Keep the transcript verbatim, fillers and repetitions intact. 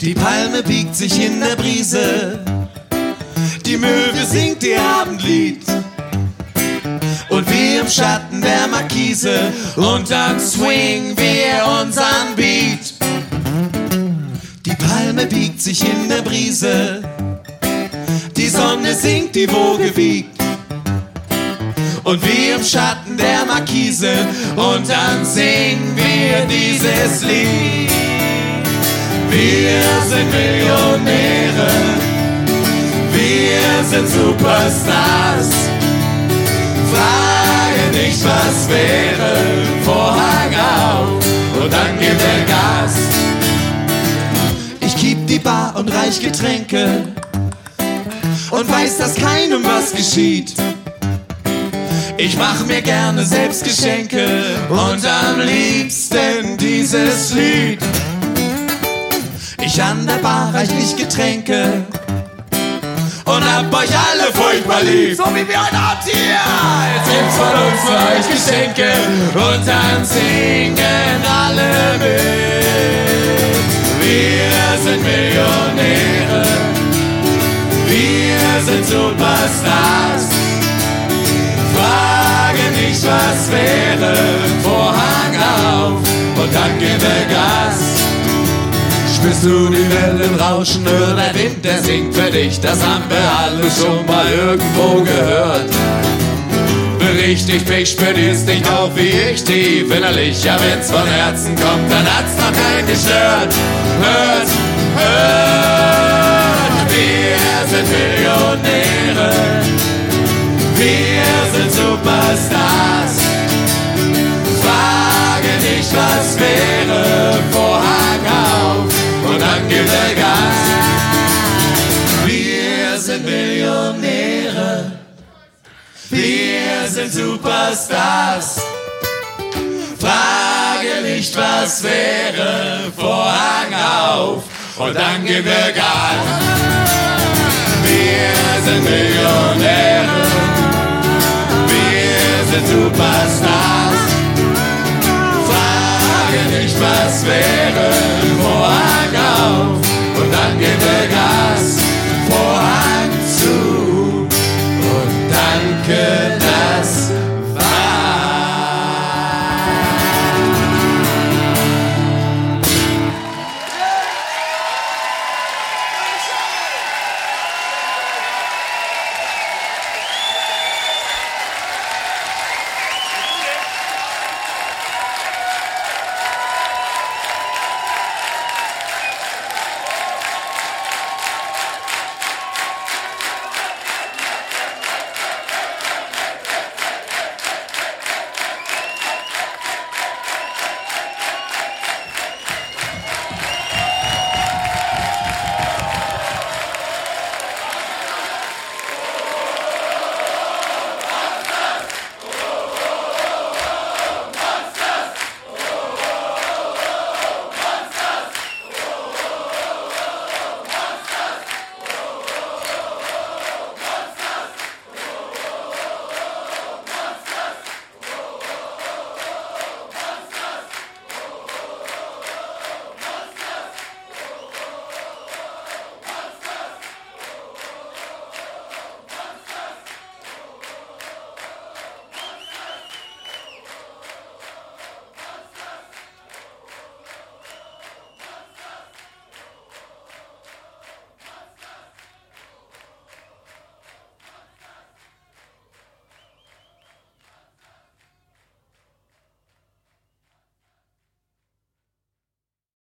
Die Palme biegt sich in der Brise, die Möwe singt ihr Abendlied und wir im Schatten der Markise und dann swingen wir unseren Beat. Die Palme biegt sich in der Brise, die Sonne singt, die Woge wiegt und wir im Schatten der Markise und dann singen wir dieses Lied. Wir sind Millionäre, wir sind Superstars. Frage nicht, was wäre, Vorhang auf und dann gibt er Gas. Ich kiep die Bar und reich Getränke und weiß, dass keinem was geschieht. Ich mach mir gerne selbst Geschenke und am liebsten dieses Lied. Ich an der Bar reichlich Getränke und hab euch alle furchtbar lieb. So wie wir heute Abend hier. Jetzt gibt's von uns für euch Geschenke und dann singen alle mit. Wir sind Millionäre, wir sind Superstars. Frage nicht, was wäre, Vorhang auf und dann gib er Gas. Spürst du die Wellen rauschen, hör der Wind, der singt für dich, das haben wir alle schon mal irgendwo gehört. Bericht ich mich, spür dies nicht auch wie ich tief innerlich, ja wenn's von Herzen kommt, dann hat's noch keinen gestört. Hört, hört, wir sind Millionäre, wir sind Superstars. Frage nicht, was wäre, Vorhang auf und dann gibt er Gas. Wir sind Millionäre, wir sind Superstars. Frage nicht, was wäre, Vorhang auf und dann gibt er Gas. Wir sind Millionäre, wir sind Superstars. Frage nicht, was wäre, Vorhang auf